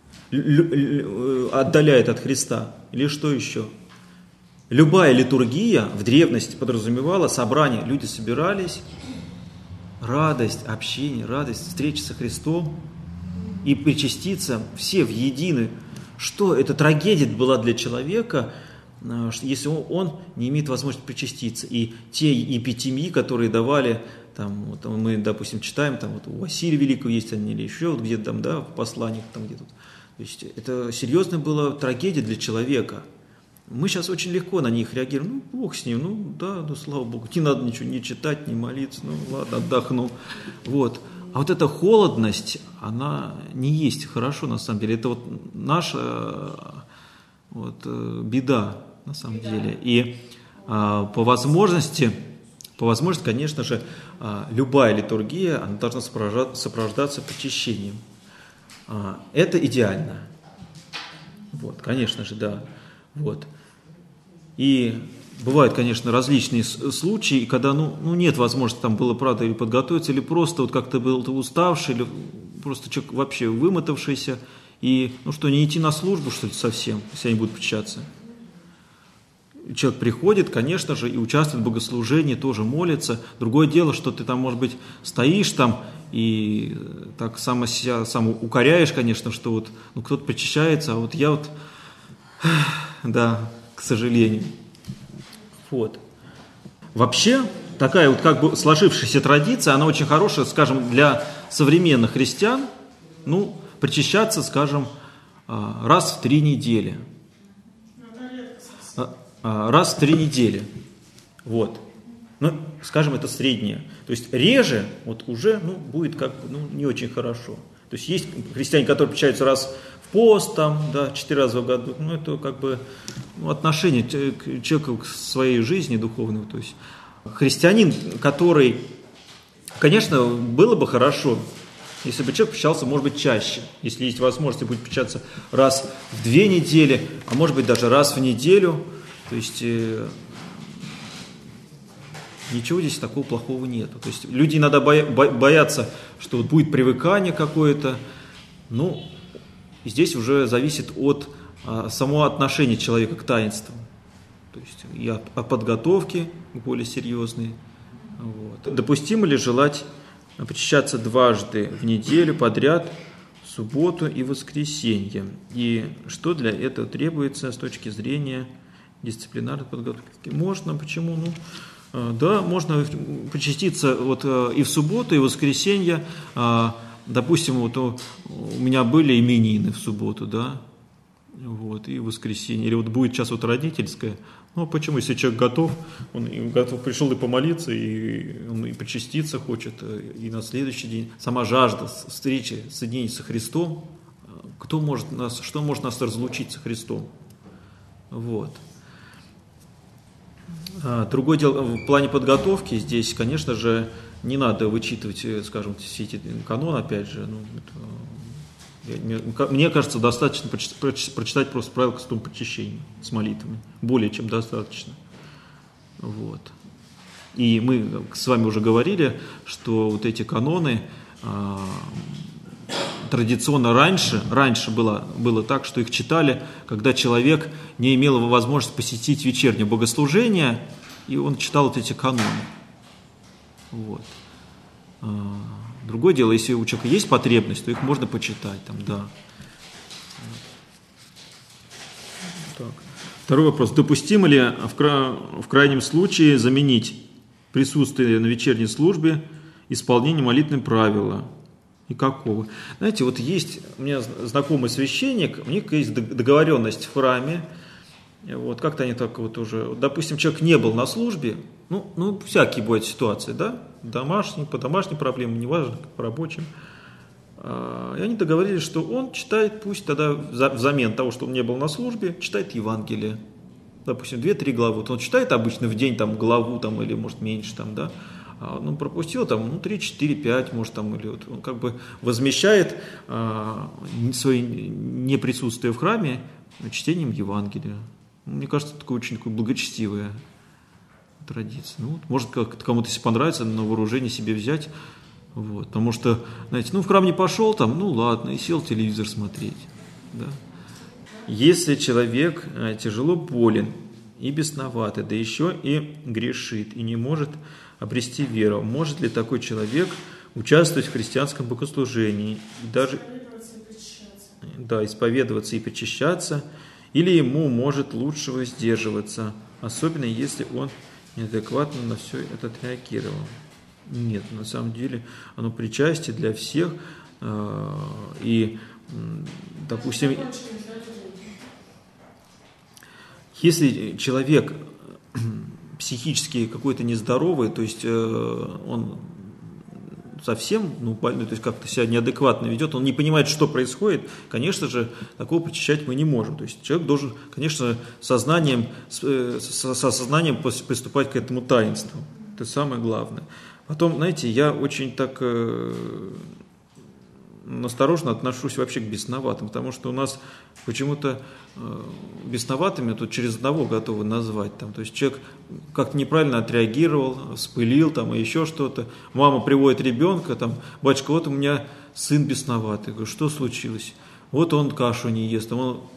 отдаляет от Христа, или что еще? Любая литургия в древности подразумевала собрание. Люди собирались, радость, общение, радость, встреча со Христом и причаститься все в единый. Что это трагедия была для человека, если он не имеет возможности причаститься. И те епитемии, которые давали, там, вот мы, допустим, читаем, там, вот у Василия Великого есть они, или еще вот где-то там, да, в посланиях, там где-то. То есть это серьезная была трагедия для человека. Мы сейчас очень легко на них реагируем. Ну, Бог с ним, ну да, ну слава Богу, не надо ничего не читать, не молиться, ну ладно, отдохну. Вот. А вот эта холодность, она не есть хорошо на самом деле. Это вот наша вот, беда на самом деле. И по возможности, конечно же, любая литургия, она должна сопровождаться причащением. Это идеально. Вот, конечно же, да. Вот. И бывают, конечно, различные случаи, когда нет возможности там было, правда, или подготовиться, или просто вот как-то был уставший, или просто человек вообще вымотавшийся, и, не идти на службу, что ли, совсем, если они будут причащаться. Человек приходит, конечно же, и участвует в богослужении, тоже молится. Другое дело, что ты там, может быть, стоишь там и так сам себя укоряешь, конечно, что вот кто-то причащается, а вот я вот, да, к сожалению. Вот. Вообще, такая вот как бы сложившаяся традиция, она очень хорошая, скажем, для современных христиан, причащаться, скажем, раз в 3 недели. Раз в 3 недели. Вот. Скажем, это среднее. То есть реже вот уже будет как бы не очень хорошо. То есть есть христиане, которые причащаются раз в пост, 4 раза в году. Это как бы отношение человека к своей жизни духовной. То есть христианин, который, конечно, было бы хорошо, если бы человек причащался, может быть, чаще. Если есть возможность, будет причащаться раз в 2 недели, а может быть даже раз в неделю. То есть ничего здесь такого плохого нет. То есть люди иногда боятся, что вот будет привыкание какое-то. Здесь уже зависит от самого отношения человека к таинству. То есть и от подготовки более серьезной. Вот. Допустимо ли желать причащаться 2 в неделю подряд, в субботу и воскресенье? И что для этого требуется с точки зрения дисциплинарной подготовки? Можно, почему? Да, можно причаститься и в субботу, и в воскресенье. Допустим, у меня были именины в субботу, да, Вот, и в воскресенье. Или вот будет сейчас вот родительское. Ну, почему, если человек готов, он готов, пришел и помолиться, и он и причаститься хочет, и на следующий день. Сама жажда встречи, соединения со Христом, что может нас разлучить со Христом? Вот. Другое дело, в плане подготовки здесь, конечно же, не надо вычитывать, скажем, все эти каноны, опять же. Мне кажется, достаточно прочитать просто правила к святому причащению с молитвами. Более чем достаточно. Вот. И мы с вами уже говорили, что вот эти каноны традиционно раньше было так, что их читали, когда человек не имел возможности посетить вечернее богослужение, и он читал вот эти каноны. Вот. Другое дело, если у человека есть потребность, то их можно почитать. Там, да. Так. Второй вопрос. Допустимо ли в крайнем случае заменить присутствие на вечерней службе исполнением молитвенного правила? И какого? Знаете, вот есть у меня знакомый священник, у них есть договоренность в храме. Вот, как-то они так вот уже, допустим, человек не был на службе, ну всякие бывают ситуации, да, по домашним проблемам, неважно, по рабочим. И они договорились, что он читает, пусть тогда взамен того, что он не был на службе, читает Евангелие. Допустим, 2-3 главы. Вот он читает обычно в день там, главу там, или, может, меньше, там, да, он пропустил там, 3, 4, 5, может, там, или вот, он как бы возмещает свое неприсутствие в храме чтением Евангелия. Мне кажется, это очень благочестивая традиция. Ну, вот, может, кому-то, если понравится, на вооружение себе взять. Вот, потому что, знаете, в храм не пошел, там, ну ладно, и сел телевизор смотреть. Да. Если человек тяжело болен и бесноватый, да еще и грешит, и не может обрести веру, может ли такой человек участвовать в христианском богослужении, и даже исповедоваться и причащаться, или ему может лучше воздерживаться, особенно если он неадекватно на все это отреагировал? Нет, на самом деле оно причастие для всех, и, допустим, если человек психически какой-то нездоровый, то есть он совсем, больной, то есть как-то себя неадекватно ведет, он не понимает, что происходит, конечно же, такого причащать мы не можем. То есть человек должен, конечно, с осознанием приступать к этому таинству. Это самое главное. Потом, знаете, я очень так осторожно отношусь вообще к бесноватым, потому что у нас почему-то бесноватыми тут через одного готовы назвать. Там, то есть человек как-то неправильно отреагировал, вспылил там, и еще что-то. Мама приводит ребенка, там, батюшка, вот у меня сын бесноватый. Я говорю, что случилось? Вот он кашу не ест.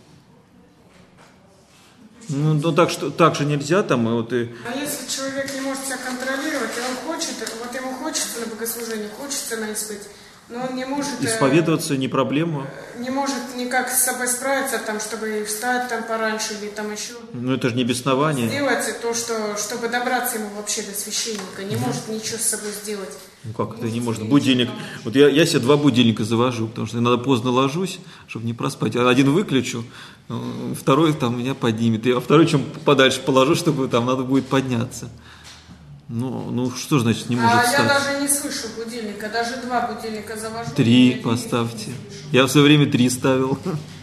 Так же нельзя там. А если человек не может себя контролировать, и он хочет, вот ему хочется на богослужение, хочется на исповедь, но он не может... Исповедоваться не проблема. Не может никак с собой справиться, там, чтобы встать там пораньше или там еще... Это же не беснование. Сделать то, чтобы добраться ему вообще до священника. Не может ничего с собой сделать. Как это не может? Будильник. Вот я себе 2 будильника завожу, потому что иногда поздно ложусь, чтобы не проспать. Один выключу, второй там меня поднимет. А второй чем подальше положу, чтобы там надо будет подняться. Что значит не может встать? Я даже не слышу будильника, даже 2 будильника завожу. 3 поставьте. Я в свое время 3 ставил.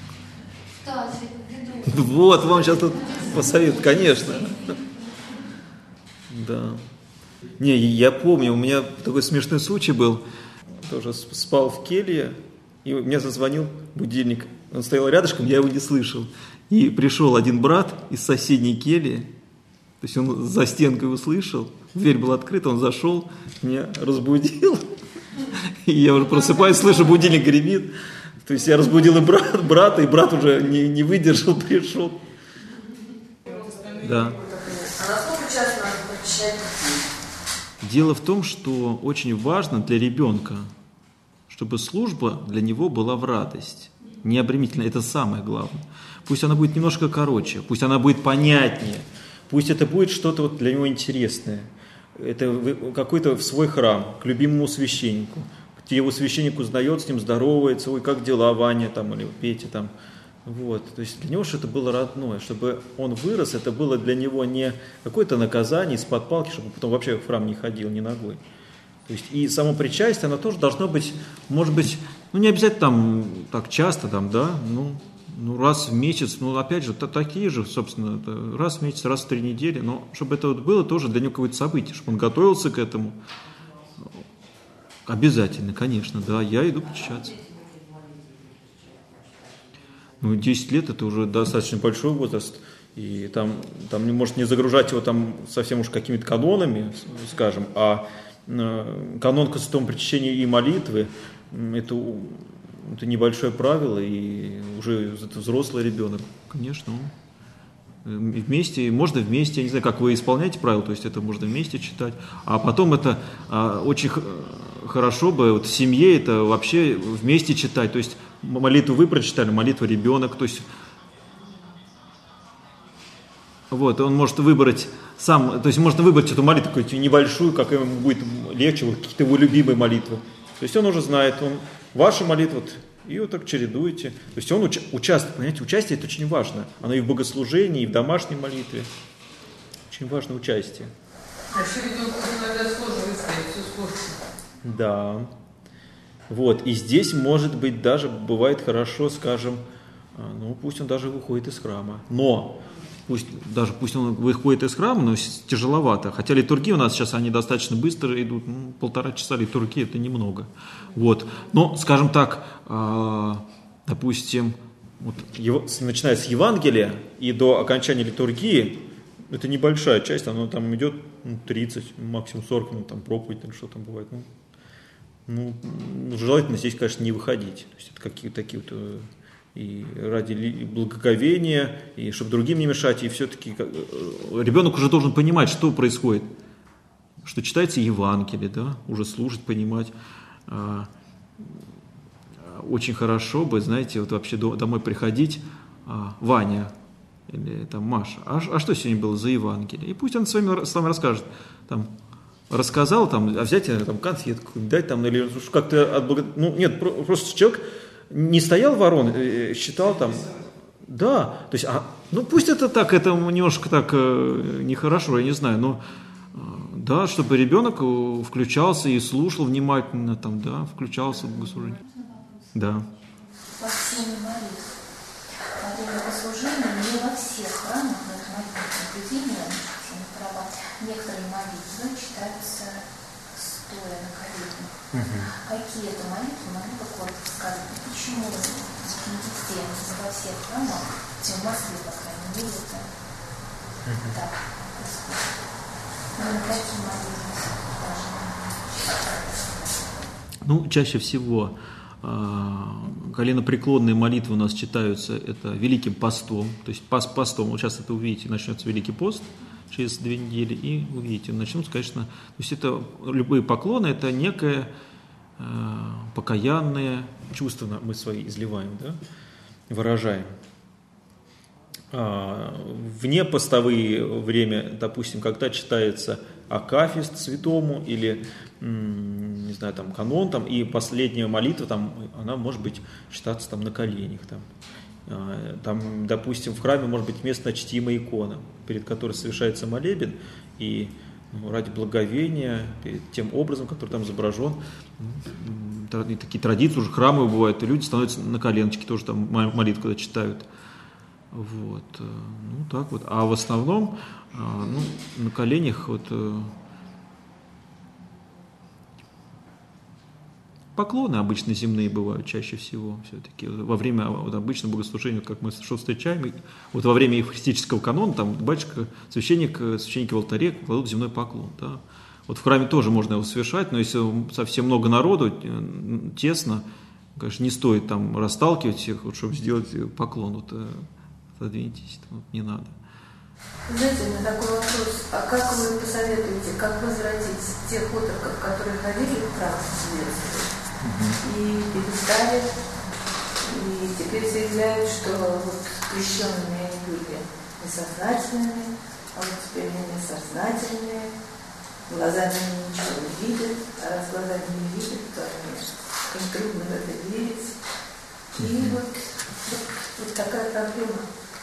Вот, вам сейчас тут посоветую, конечно. Да. Не, я помню, у меня такой смешной случай был. Тоже спал в келье, и мне зазвонил будильник. Он стоял рядышком, я его не слышал. И пришел один брат из соседней кельи, то есть он за стенкой услышал, дверь была открыта, он зашел, меня разбудил. И я уже просыпаюсь, слышу, будильник гремит. То есть я разбудил и брата, и брат уже не выдержал, пришел. Да. А насколько часто надо причащать? Дело в том, что очень важно для ребенка, чтобы служба для него была в радость, не обременительна. Это самое главное. Пусть она будет немножко короче, пусть она будет понятнее, пусть это будет что-то вот для него интересное. Это какой-то в свой храм, к любимому священнику. Его священник узнает, с ним здоровается, ой, как дела, Ваня, там, или Петя, там, Вот, то есть для него что-то было родное, чтобы он вырос, это было для него не какое-то наказание из-под палки, чтобы потом вообще в храм не ходил ни ногой. То есть и само причастие, оно тоже должно быть, может быть, не обязательно там так часто, там, да, раз в месяц, опять же, такие же, собственно, раз в месяц, раз в 3 недели, но чтобы это вот было тоже для него какое-то событие, чтобы он готовился к этому. Обязательно, конечно, да, я иду причащаться. 10 лет это уже достаточно большой возраст, и там может не загружать его там совсем уж какими-то канонами, скажем, а канон к святому причащению и молитвы это небольшое правило, и уже это взрослый ребенок, конечно, вместе, можно вместе, я не знаю, как вы исполняете правила, то есть это можно вместе читать, а потом это очень хорошо бы вот в семье это вообще вместе читать, то есть молитву вы прочитали, молитву ребенок, то есть вот, он может выбрать сам, то есть можно выбрать эту молитву какую-то небольшую, как ему будет легче, вот какие-то его любимые молитвы. То есть он уже знает, ваша молитва, и вот так чередуете. То есть он участвует, понимаете, участие это очень важно. Оно и в богослужении, и в домашней молитве. Очень важно участие. А еще ребенку иногда сложно выстоять, все испортится. Да. Вот, и здесь, может быть, даже бывает хорошо, скажем, пусть он даже выходит из храма. Но пусть он выходит из храма, но тяжеловато. Хотя литургии у нас сейчас, они достаточно быстро идут, 1,5 часа литургии, это немного. Вот. Но, скажем так, допустим, начиная с Евангелия и до окончания литургии, это небольшая часть, она там идет 30, максимум 40 минут, там проповедь или что там бывает. Желательно здесь, конечно, не выходить. То есть это какие-то такие вот и ради благоговения, и чтобы другим не мешать, и все-таки ребенок уже должен понимать, что происходит, что читается Евангелие, да, уже слушать, понимать. Очень хорошо бы, знаете, вот вообще домой приходить, Ваня или там Маша, а что сегодня было за Евангелие? И пусть он с вами расскажет, там, рассказал, там, взять там конфетку, дать там, или как-то нет, просто человек не стоял ворон, считал там, да, то есть, пусть это так, это немножко так нехорошо, я не знаю, но да, чтобы ребенок включался и слушал внимательно, там, да, включался в богослужение. Да. Во всеми молитвы. Во время богослужения не во всех храмах, но это молитвенное наблюдение, некоторые молитвы читаются стоя на коленях. Какие это молитвы, могу бы коротко сказать, почему не везде, не во всех храмах, в Москве, по крайней мере, это так происходит. Но какие молитвы? Чаще всего коленопреклонные молитвы у нас читаются это Великим постом, то есть постом, вот сейчас это увидите, начнется Великий пост через 2 недели, и увидите, начнутся, конечно, то есть это любые поклоны, это некое покаянное чувство мы свои изливаем, да, выражаем. Вне постовые время, допустим, когда читается акафист святому или, не знаю, там канон, там, и последняя молитва, там, она может быть читаться там на коленях, там, допустим, в храме может быть местно чтимая икона, перед которой совершается молебен, и ради благовения, перед тем образом, который там изображен, такие традиции уже храмовые бывают, и люди становятся на коленочки, тоже там молитву когда читают. Вот, так вот. А в основном, на коленях поклоны обычно земные бывают чаще всего все-таки. Во время обычного богослужения, как мы что встречаем, во время евхаристического канона, там батюшка, священники в алтаре кладут земной поклон. Да. Вот в храме тоже можно его совершать, но если совсем много народу, тесно, конечно, не стоит там расталкивать всех, чтобы сделать поклон. Подвиньтесь, не надо. Знаете, у меня такой вопрос. А как вы посоветуете, как возвратить тех отроков, которые ходили в храм и перестали, и теперь заявляют, что крещенными они были несознательными, а вот теперь они сознательные, глазами они ничего не видят, а раз глазами не видят, то им трудно в это верить. И вот Какая проблема?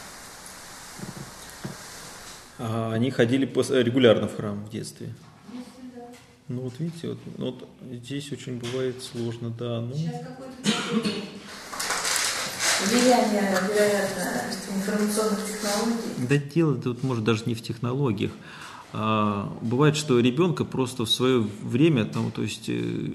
Они ходили регулярно в храм в детстве. Ну вот видите, вот здесь очень бывает сложно, да. Ну. Сейчас какой-то влияние, вероятно, информационных технологий. Да дело тут может даже не в технологиях. Бывает, что ребенка просто в свое время, там, то есть,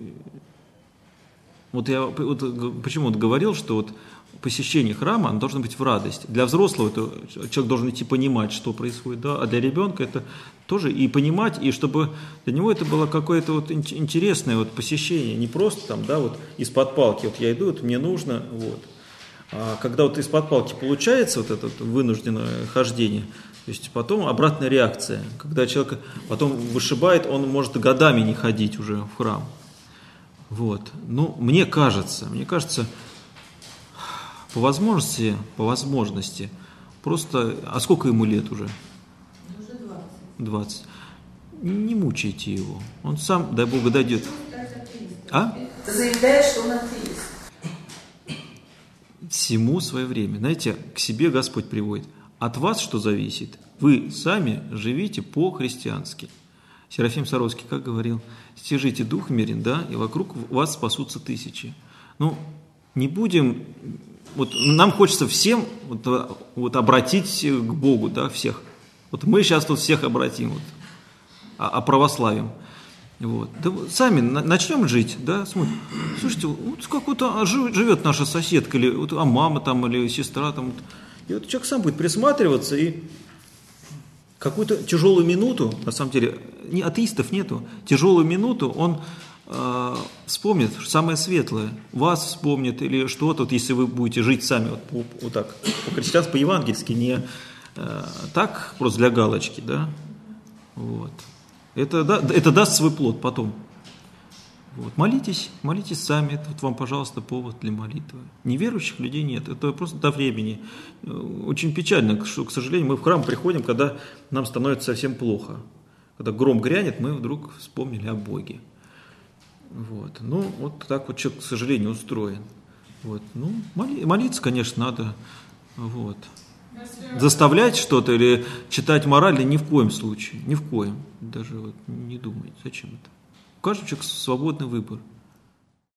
вот я почему говорил, что вот посещение храма, оно должно быть в радость. Для взрослого это человек должен идти понимать, что происходит, да, а для ребенка это тоже и понимать, и чтобы для него это было какое-то вот интересное вот посещение, не просто там, да, вот из-под палки, вот я иду, вот мне нужно, вот. А когда вот из-под палки получается вот это вынужденное хождение, то есть потом обратная реакция, когда человек потом вышибает, он может годами не ходить уже в храм. Вот. Ну, мне кажется, по возможности, просто, а сколько ему лет уже? Уже 20. Не мучайте его, он сам, дай Бога, дойдет. А? Ты заявляешь, что он атеист. Всему свое время. Знаете, к себе Господь приводит. От вас что зависит? Вы сами живите по-христиански. Серафим Саровский как говорил? Стяжите дух мирен, да, и вокруг вас спасутся тысячи. Ну, не будем... Вот нам хочется всем вот обратить к Богу, да, всех. Вот мы сейчас тут всех обратим, вот, оправославим. Вот. Да сами начнем жить, да, смотрим. Слушайте, вот как вот живет наша соседка, или вот, мама там, или сестра там. Вот. И вот человек сам будет присматриваться, и какую-то тяжелую минуту, на самом деле, атеистов нету, тяжелую минуту он вспомнит самое светлое, вас вспомнит или что-то, вот, если вы будете жить сами вот так, по-христиански, по-евангельски, не так просто для галочки, да, вот. Это даст свой плод потом. Вот. Молитесь сами, это вот вам, пожалуйста, повод для молитвы. Неверующих людей нет, это просто до времени. Очень печально, что, к сожалению, мы в храм приходим, когда нам становится совсем плохо. Когда гром грянет, мы вдруг вспомнили о Боге. Вот. Ну, вот так вот человек, к сожалению, устроен. Вот. Ну, молиться, конечно, надо. Вот. Заставлять что-то или читать морали ни в коем случае. Ни в коем. Даже вот не думайте, зачем это. У каждого человека свободный выбор.